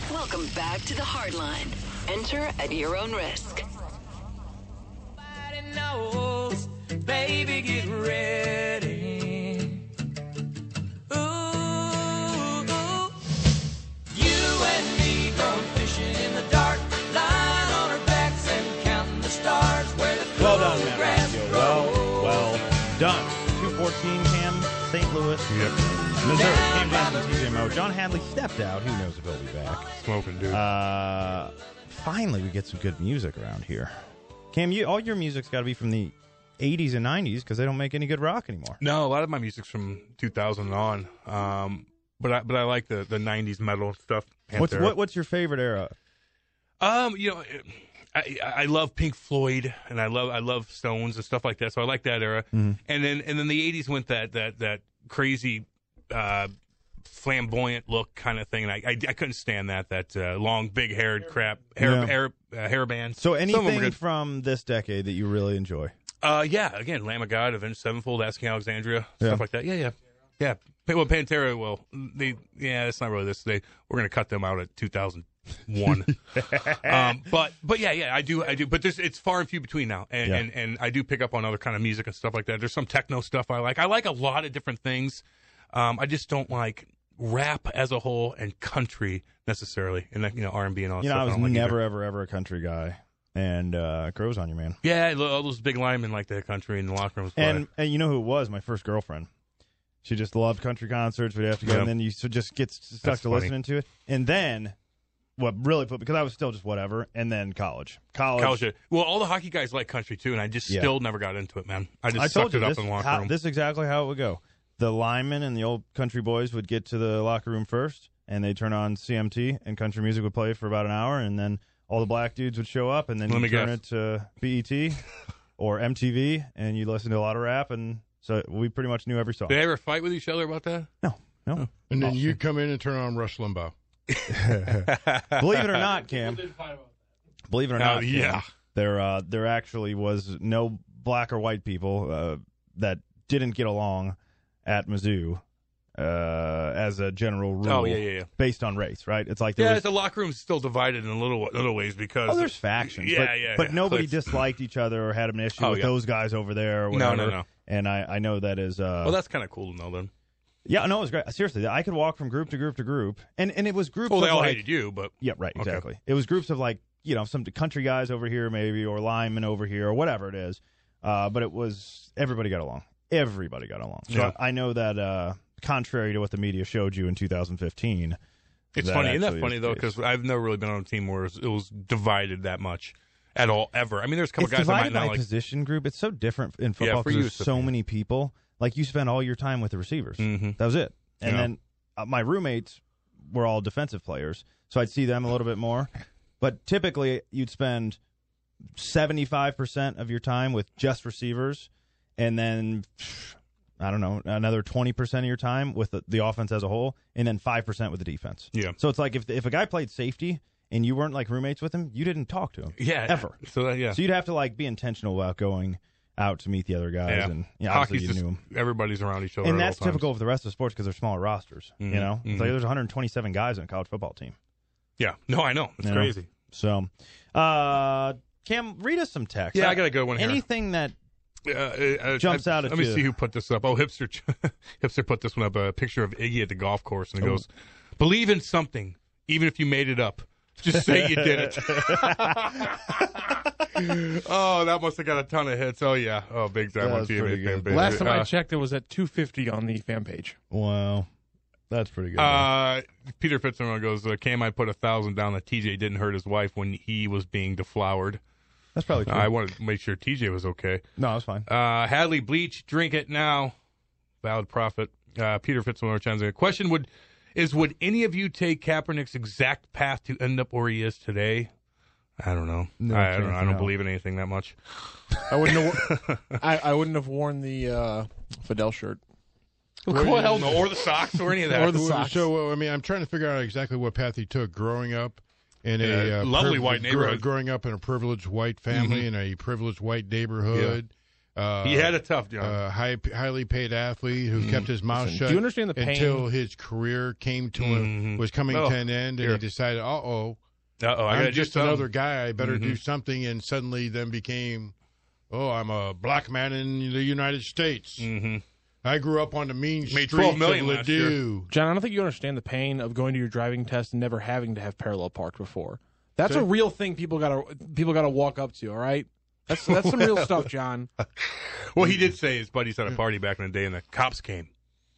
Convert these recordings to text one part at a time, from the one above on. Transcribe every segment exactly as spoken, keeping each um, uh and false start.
Welcome back to the Hardline. Enter at your own risk. Nobody knows, baby, get ready. Ooh, ooh. You and me go fishing in the dark, lying on our backs and counting the stars where the Well done, Matt grass Rossio. grows. Well, well done. two fourteen, Cam, Saint Louis. Yep. Missouri. Cam Johnson, T J Mo. John Hadley stepped out. Who knows if he'll be back. Smoking, dude. Uh, finally, we get some good music around here. Cam, you all your music's got to be from the eighties and nineties because they don't make any good rock anymore. No, a lot of my music's from two thousand on. Um, but I but I like the, the nineties metal stuff. What's Pantera. what, What's your favorite era? Um, you know, I I love Pink Floyd and I love I love Stones and stuff like that. So I like that era. Mm-hmm. And then and then the eighties went that that that crazy, uh, flamboyant look kind of thing, and I I, I couldn't stand that that uh, long big haired crap hair Yeah. hair uh, hair band. So Some of them were anything good. from this decade that you really enjoy? Uh, yeah, again, Lamb of God, Avenged Sevenfold, Asking Alexandria, Yeah. stuff like that. Yeah, yeah, yeah. Pa- Well, Pantera, well, they yeah, it's not really this. They we're gonna cut them out at two thousand one. um, but but yeah, yeah, I do, I do. But there's it's far and few between now, and, Yeah. and and I do pick up on other kind of music and stuff like that. There's some techno stuff I like. I like a lot of different things. Um, I just don't like rap as a whole and country necessarily, and that, you know, R and B and all that You know, stuff. I was don't like never, either. ever, ever a country guy, and uh, it grows on you, man. Yeah, I lo- all those big linemen like the country in the locker rooms. play. And and you know who it was? My first girlfriend. She just loved country concerts. We'd have to go, Yep. and then you so just get stuck That's to funny. listening to it. And then, what really put because I was still just whatever. And then college, college. College, yeah. Well, all the hockey guys like country too, and I just Yeah. still never got into it, man. I just I told sucked you it up this, in the locker how, room. this is exactly how it would go. The linemen and the old country boys would get to the locker room first, and they'd turn on C M T, and country music would play for about an hour, and then all the black dudes would show up, and then Let you me turn guess. it to B E T or M T V, and you listen to a lot of rap, and so we pretty much knew every song. Did they ever fight with each other about that? No, no. And then you come in and turn on Rush Limbaugh. Believe it or not, Cam. Believe it or not, Oh, Cam, yeah. there uh, there actually was no black or white people uh, that didn't get along at Mizzou uh, as a general rule. Oh, yeah, yeah, yeah. Based on race, right? It's like there Yeah, was, the locker room's still divided in little little ways because oh, there's factions. Yeah, but, yeah, But yeah. nobody Cliques. disliked each other or had an issue Oh, with yeah. those guys over there or No, whatever. no, no. And I, I know that is. Uh, Well, that's kind of cool to know then. yeah, no, it was great. Seriously, I could walk from group to group to group, and and it was groups. Well, they of all like, hated you, but Yeah, right, Okay. exactly. It was groups of like, you know, some country guys over here maybe, or linemen over here, or whatever it is. Uh, but it was, everybody got along. Everybody got along. So Yeah. I, I know that, uh, contrary to what the media showed you in two thousand fifteen. it's that funny. Isn't that actually funny is though? the case. Because I've never really been on a team where it was, it was divided that much at all ever. I mean, there's a couple It's guys that might divided not by like. position group. It's so different in football for because you there's it's so different. many people. Like, you spend all your time with the receivers. Mhm. That was it. And Yeah. then uh, my roommates were all defensive players, so I'd see them a little bit more. But typically, you'd spend seventy-five percent of your time with just receivers, and then, I don't know, another twenty percent of your time with the, the offense as a whole, and then five percent with the defense. Yeah. So it's like if if a guy played safety and you weren't like roommates with him, you didn't talk to him. Yeah, Ever. So that, yeah, So you'd have to like be intentional about going out to meet the other guys, yeah. and you know, obviously Hockey's you just knew them. everybody's around each other. And at that's all times. typical of the rest of sports because they're smaller rosters. Mhm, You know, it's mhm. like there's one hundred twenty-seven guys in a college football team. Yeah, no, I know it's You know? crazy. So, uh, Cam, read us some text. Yeah, I got a good one here. Anything that Uh, uh, Jumps I, out at Let me you. see who put this up. Oh, hipster, hipster put this one up. A picture of Iggy at the golf course, and it Oh. goes, "Believe in something, even if you made it up. Just say you did it." Oh, that must have got a ton of hits. Oh yeah. Oh, big time on That's T M A pretty fan good. page. Last time I Uh, checked, it was at two fifty on the fan page. Wow, that's pretty good. Uh, Peter Fitzgerald goes, uh, Cam, I put a thousand down that T J didn't hurt his wife when he was being deflowered. that's probably true. I wanted to make sure T J was okay. no, that's fine. Uh, Hadley Bleach, drink it now. Valid prophet. Uh, Peter Fitzgerald. Question would is would any of you take Kaepernick's exact path to end up where he is today? I don't know. No I, I don't chance know. I in don't hell. believe in anything that much. I wouldn't have. I, I wouldn't have worn the uh, Fidel shirt. Well, no, or the socks or any of that. Or the socks. So, I mean, I'm trying to figure out exactly what path he took growing up in a Yeah, uh, lovely priv- white grow- neighborhood. growing up in a privileged white family in a privileged white neighborhood. Uh, He had it tough, John. uh, high, highly paid athlete who kept his mouth Listen, shut do you understand the pain? until his career came to him, Mhm. was coming Oh, to an end, and here. he decided, uh-oh, Uh-oh, I I'm gotta do just something. another guy. I better do Mhm. something, and suddenly then became, oh, I'm a black man in the United States. Mhm. I grew up on the mean Made streets twelve of million last year. Ladue. John, I don't think you understand the pain of going to your driving test and never having to have parallel parked before. That's See? a real thing people gotta people gotta walk up to. All right, that's that's some real stuff, John. Well, he did say his buddies had a party back in the day, and the cops came.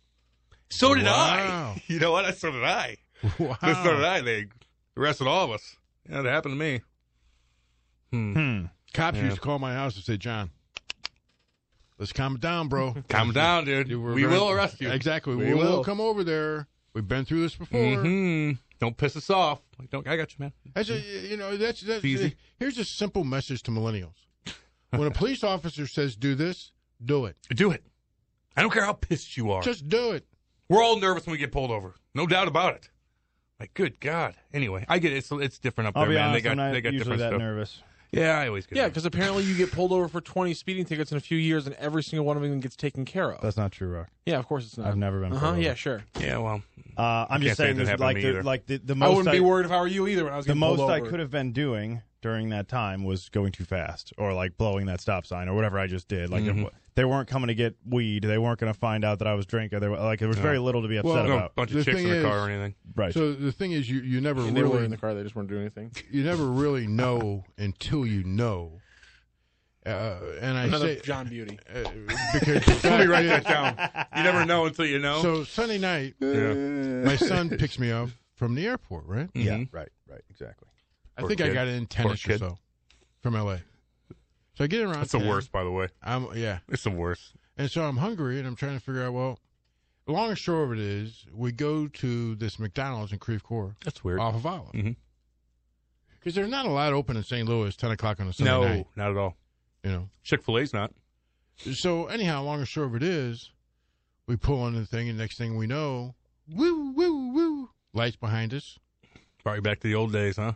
So did Wow. I. You know what? So did I. Wow. So did I. They arrested all of us. Yeah, that happened to me. Hmm. Hmm. Cops Yeah. used to call my house and say, John, let's calm it down, bro. Calm down, dude. You were We very- will arrest you. Exactly. We We will. will. come over there. We've been through this before. Mhm. Don't piss us off. Like, don't. I got you, man. That's a, you know, that's, that's Easy. here's a simple message to millennials. When a police officer says do this, do it. Do it. I don't care how pissed you are. Just do it. We're all nervous when we get pulled over. No doubt about it. Like, good God. Anyway, I get it. It's, it's different up I'll there, be man. honest, they got I'm not they got usually different that stuff. nervous. Yeah, I always get Yeah, nervous. because apparently you get pulled over for twenty speeding tickets in a few years, and every single one of them gets taken care of. That's not true, Rock. Yeah, of course it's not. I've never been Uh pulled huh. over. Yeah, sure. Yeah, well, Uh, I'm I just can't say saying, that this, happened like to me the either. like the, the I most wouldn't be worried if I were you either when I was the getting most pulled I over. could have been doing during that time was going too fast, or like blowing that stop sign, or whatever I just did. Like Mhm. if, they weren't coming to get weed. They weren't going to find out that I was drinking. They were, like there was very little to be upset Well, no about. bunch The of chicks thing in the is- car or anything. Right. So the thing is, you, you never And they were really in the car; they just weren't doing anything. you never really know until you know. Uh, and I Another say John Beauty. uh, because the Let me fact write is- that down. You never know until you know. So Sunday night, yeah. my son picks me up from the airport. Right? yeah. Mhm. Right. Right. Exactly. I Poor think I kid. got in tennis or kid. so from L A. So I get around. That's the ten. worst, by the way. I'm yeah, It's the worst. and so I'm hungry, and I'm trying to figure out. Well, the long and short of it is, we go to this McDonald's in Creve Coeur That's weird. off of Olive, because Mhm. there's not a lot open in Saint Louis ten o'clock on a Sunday No, night. not at all. You know. Chick-fil-A's not. So anyhow, long and short of it is, we pull on the thing, and next thing we know, woo woo woo, lights behind us. Brought you back to the old days, huh?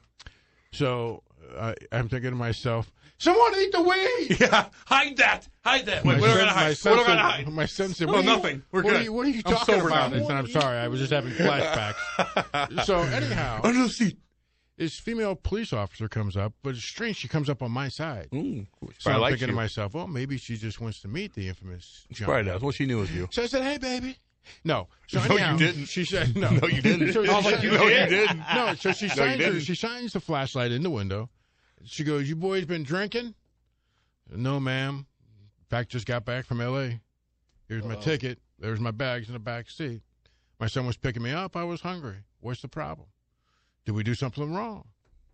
So uh, I'm thinking to myself, someone eat the weed. Yeah, hide that. Hide that. Wait, My what are we son- going to my hide? son What are we said- going to hide? My son said, Oh, what are you- nothing. We're what good. Are you, what are you I'm talking sober about? now. I said, I'm sorry. I was just having flashbacks. So anyhow, Under the seat. this female police officer comes up, but it's strange. She comes up on my side. Mm. So I I'm like thinking you. to myself, well, maybe she just wants to meet the infamous John. Probably does. Well, she knew it was you. So I said, hey, baby. No. So No, you anyhow, didn't. She said, no. No, you didn't. So I she was like, said- you No, you did. didn't. No, so she No, you shines, her, didn't. she shines the flashlight in the window. She goes, you boys been drinking? No, ma'am. In fact, just got back from L A. Here's my ticket. There's my bags in the back seat. My son was picking me up. I was hungry. What's the problem? Did we do something wrong?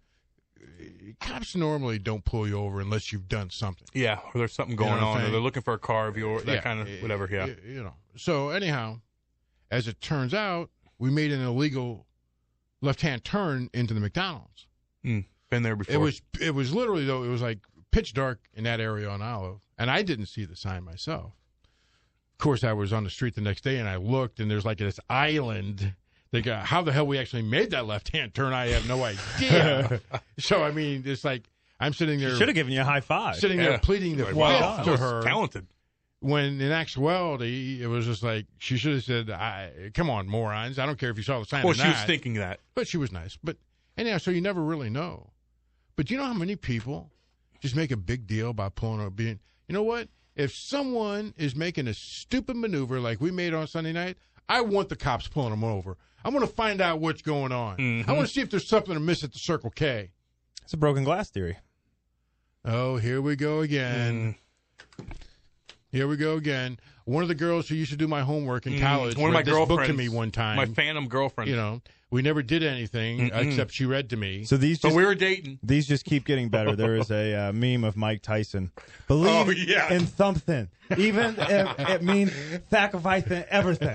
Cops normally don't pull you over unless you've done something. Yeah, or there's something going You know what I'm on, or saying? they're looking for a car of yours, that Yeah, kind of y- whatever. Yeah. y- You know. So anyhow, as it turns out, we made an illegal left-hand turn into the McDonald's. Mm, been there before. It was it was literally though it was like pitch dark in that area on Olive, and I didn't see the sign myself. Of course, I was on the street the next day and I looked, and there's like this island. They got how the hell we actually made that left-hand turn? I have no idea. So I mean, it's like I'm sitting there, Should have given you a high five. sitting Yeah. there pleading the Like, fifth wow, to that was her. talented. When in actuality, it was just like she should have said, I, "Come on, morons! I don't care if you saw the sign Well, or she not." was thinking that. But she was nice. But anyhow, so you never really know. But do you know how many people just make a big deal about pulling over? Being, you know what? If someone is making a stupid maneuver like we made on Sunday night, I want the cops pulling them over. I want to find out what's going on. Mhm. I want to see if there's something amiss at the Circle K. It's a broken glass theory. Oh, here we go again. Mm. Here we go again. One of the girls who used to do my homework in Mm, college one of my read this book girlfriends to me one time. My phantom girlfriend. You know, we never did anything Mm-mm. except she read to me. So these but just we were dating. these just keep getting better. There is a uh, meme of Mike Tyson. Believe Oh, yeah. in something, even if it means sacrificing everything.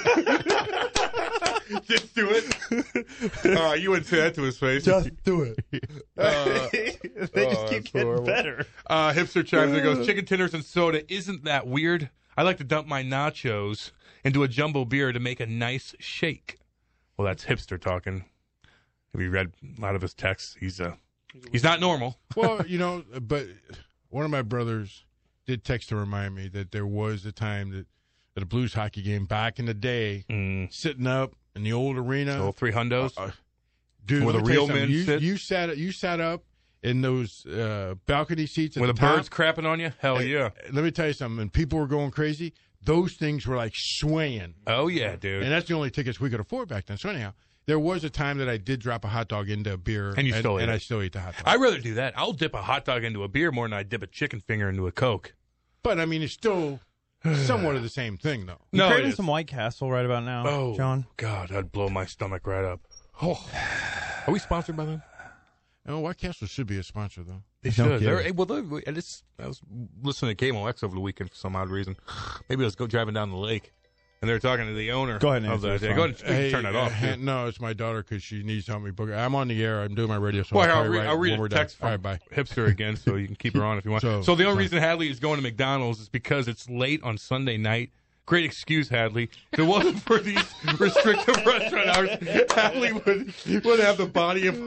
Just do it. uh, you wouldn't say that to his face. Just do it. Uh, they just oh, keep that's getting horrible. better. Uh, hipster chimes in and goes, chicken tenders and soda. Isn't that weird? I like to dump my nachos into a jumbo beer to make a nice shake. Well, that's hipster talking. Have you read a lot of his texts? He's uh, he's not normal. Well, you know, but one of my brothers did text to remind me that there was a time that at a Blues hockey game back in the day, Mm. sitting up in the old arena. So three hundos. Uh, dude, Where let the me tell real you something. men you, sit? You sat, you sat up in those uh, balcony seats at Where the, the top. birds crapping on you? Hell Hey, yeah. Let me tell you something. And people were going crazy. Those things were like swaying. Oh, yeah, dude. And that's the only tickets we could afford back then. So anyhow, there was a time that I did drop a hot dog into a beer. And you still ate and it. I still ate the hot dog. I'd rather do that. I'll dip a hot dog into a beer more than I dip a chicken finger into a Coke. But, I mean, it's still somewhat of the same thing, though. You No, it craving is. some White Castle right about now, Oh, John? God, I'd blow my stomach right up. Oh. Are we sponsored by them? Oh, White Castle should be a sponsor, though. They No should. kidding. They're, well, they're, I, just, I was listening to K M O X over the weekend for some odd reason. Maybe I was go driving down the lake, and they were talking to the owner. Go ahead and of answer the, this Go one. ahead and you can turn that uh, off. ha- too. no, it's my daughter because she needs to help me book. I'm on the air. I'm doing my radio. So Well, I'll, I'll, probably read, write I'll read when a we're done. text All from right, bye. Hipster again, so you can keep her on if you want. So- So, the only fine. reason Hadley is going to McDonald's is because it's late on Sunday night. Great excuse, Hadley. If it wasn't for these restrictive restaurant hours, Hadley would would have the body of,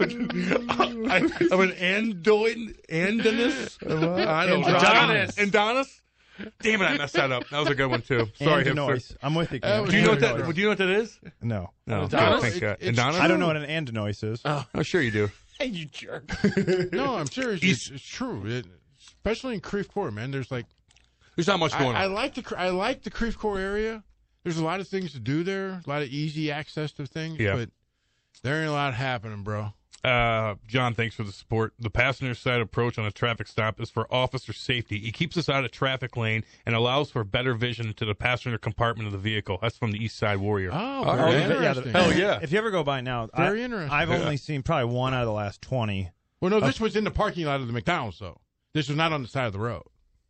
of an Andoin, Andonus. I don't know. Adonis. Adonis. Damn it, I messed that up. That was a good one too. Sorry, and hipster. Denoise. I'm with you. Uh, Cam. Do you know what Andanois. that? Do you know what that is? No. No, Adonis? Thank God. It- it's Adonis? I don't know what an andenoise is. Oh, sure you do. Hey, you jerk. No, I'm serious. He's- It's, it's true. It, especially in Creve Coeur, man. There's like There's not much going I, I on. like the Cre- I like the Creve Coeur area. There's a lot of things to do there. A lot of easy access to things. Yeah. But there ain't a lot happening, bro. Uh, John, thanks for the support. The passenger side approach on a traffic stop is for officer safety. It keeps us out of traffic lane and allows for better vision into the passenger compartment of the vehicle. That's from the East Side Warrior. Oh, Oh, very yeah. interesting. Hell yeah. If you ever go by now, Very I, interesting. I've Yeah. only seen probably one out of the last twenty. Well, no, this was in the parking lot of the McDonald's, though. This was not on the side of the road.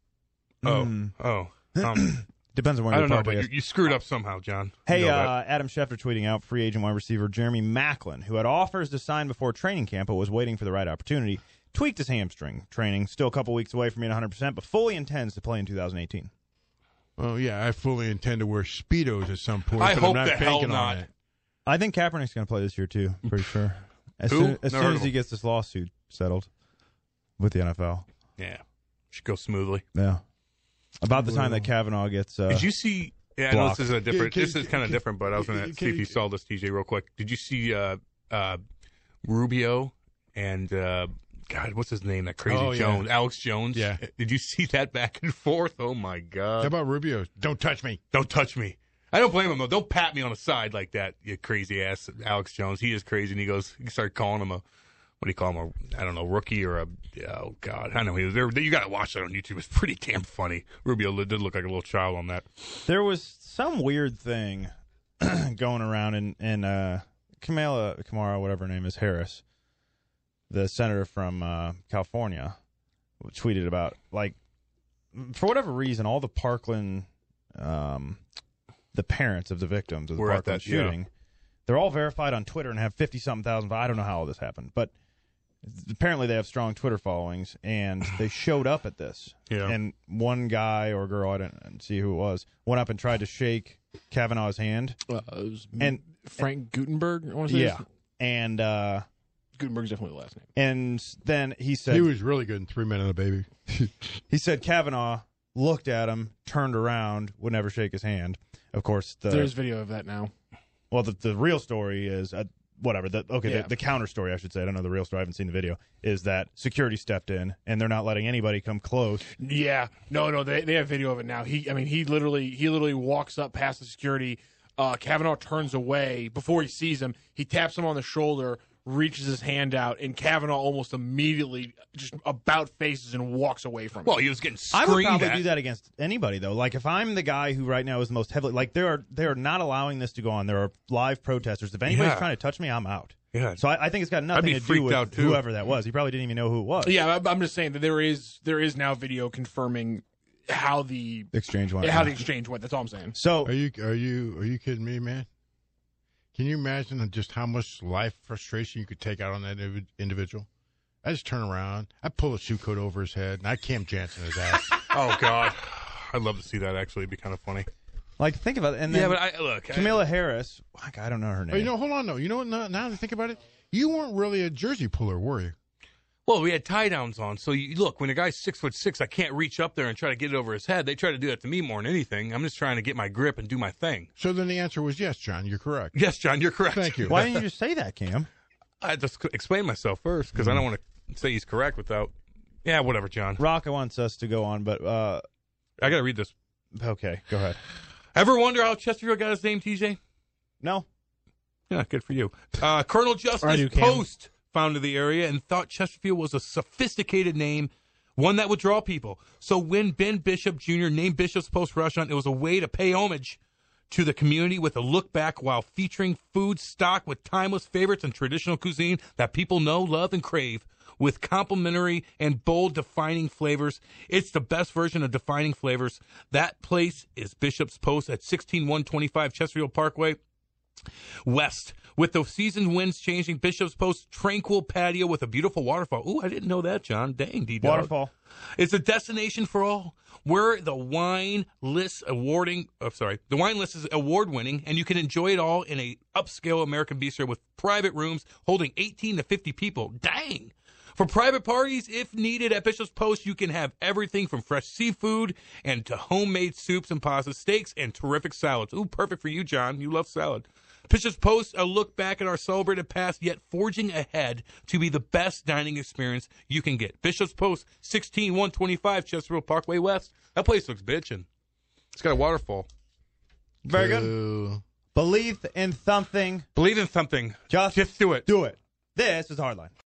Oh, Mm. oh. Um, Depends on where I you're don't know, parked, I but guess. you, you screwed up somehow, John. Hey, You know that. uh, Adam Schefter tweeting out free agent wide receiver Jeremy Maclin, who had offers to sign before training camp but was waiting for the right opportunity, tweaked his hamstring training. Still a couple weeks away from being one hundred percent, but fully intends to play in two thousand eighteen. Well, yeah, I fully intend to wear Speedos at some point. I but hope I'm not the hell banking on not. it. I think Kaepernick's going to play this year, too. Pretty sure. As Who? soon as, Never soon heard as of he him. gets this lawsuit settled with the N F L. Yeah. Should go smoothly. Yeah. About the time that Kavanaugh gets. Uh, Did you see? Yeah, I know blocked. this is a different. Can- this is can- kind of can- different, but I was going can- to see if you saw this, T J, real quick. Did you see uh, uh, Rubio and uh, God, what's his name? That crazy Oh, yeah. Jones, Alex Jones. Yeah. Did you see that back and forth? Oh my How God! about Rubio? Don't touch me. Don't touch me. I don't blame him though. Don't pat me on the side like that, you crazy ass Alex Jones. He is crazy, and he goes. He started calling him a. What do you call him? A I don't know, rookie or a. Oh God, I know he was there. You got to watch that on YouTube. It's pretty damn funny. Rubio did look like a little child on that. There was some weird thing going around in, in uh, Kamala, Kamara, whatever her name is, Harris, the senator from uh, California, tweeted about, like, for whatever reason, all the Parkland, um, the parents of the victims of the We're at Parkland that, yeah. shooting, they're all verified on Twitter and have fifty-something thousand. I don't know how all this happened, but apparently they have strong Twitter followings, and they showed up at this. Yeah. And one guy or girl, I didn't see who it was, went up and tried to shake Kavanaugh's hand. Uh, it was And Frank Gutenberg. I want to say yeah, and uh, Gutenberg's definitely the last name. and then he said He was really good in Three Men and a Baby. he said Kavanaugh looked at him, turned around, would never shake his hand. Of course, the There's video of that now. well, the the real story is uh, whatever. The, okay, Yeah. the, the counter story, I should say. I don't know the real story. I haven't seen the video. Is that security stepped in and they're not letting anybody come close. Yeah, no, no, they they have video of it now. He, I mean, he literally he literally walks up past the security. Uh, Kavanaugh turns away before he sees him. He taps him on the shoulder, reaches his hand out, and Kavanaugh almost immediately just about faces and walks away from him. Well, he was getting I screamed would probably at. do that against anybody though. Like if I'm the guy who right now is the most heavily like they are they are not allowing this to go on. There are live protesters. If anybody's Yeah. trying to touch me, I'm out. Yeah. So I, I think it's got nothing be to do freaked with out, too. whoever that was. He probably didn't even know who it was. yeah, I- I'm just saying that there is there is now video confirming how the Exchange went. how the exchange went. That's all I'm saying. So Are you are you are you kidding me, man? Can you imagine just how much life frustration you could take out on that indiv- individual? I just turn around, I pull a suit coat over his head, and I Cam Jansen his ass. Oh God, I'd love to see that. Actually, it'd be kind of funny. like think about it. And then Yeah, but I look. I- Camilla Harris. Like, I don't know her name. Oh, you know, hold on, though. You know what? Now, now that I think about it, you weren't really a jersey puller, were you? Well, we had tie downs on. So you look, when a guy's six foot six, I can't reach up there and try to get it over his head. They try to do that to me more than anything. I'm just trying to get my grip and do my thing. So then the answer was yes, John. You're correct. Yes, John, you're correct. Thank you. Why didn't you just say that, Cam? I had to c- explain myself first because I don't want to say he's correct without. Yeah, whatever, John. Rocca wants us to go on, but uh, I got to read this. okay, go ahead. Ever wonder how Chesterfield got his name, T J? No. Yeah, good for you. Uh, Colonel I Justice do, Cam. Post founded the area and thought Chesterfield was a sophisticated name, one that would draw people. So when Ben Bishop Junior named Bishop's Post Restaurant, it was a way to pay homage to the community with a look back while featuring food stocked with timeless favorites and traditional cuisine that people know, love, and crave. With complementary and bold defining flavors. It's the best version of defining flavors. That place is Bishop's Post at sixteen one twenty-five Chesterfield Parkway West. With the season winds changing, Bishop's Post tranquil patio with a beautiful waterfall. Ooh, I didn't know that, John. Dang, D-Dog. Waterfall. It's a destination for all. Where the wine list awarding, oh, sorry, the wine list is award winning, and you can enjoy it all in a upscale American bistro with private rooms holding eighteen to fifty people. Dang. For private parties, if needed, at Bishop's Post, you can have everything from fresh seafood and to homemade soups and pastas, steaks, and terrific salads. Ooh, perfect for you, John. You love salad. Bishop's Post, a look back at our celebrated past, yet forging ahead to be the best dining experience you can get. Bishop's Post, sixteen one twenty-five Chesterfield Parkway West. That place looks bitchin'. It's got a waterfall. Very good. Boo. Believe in something. Believe in something. Just, Just do it. Do it. This is Hardline.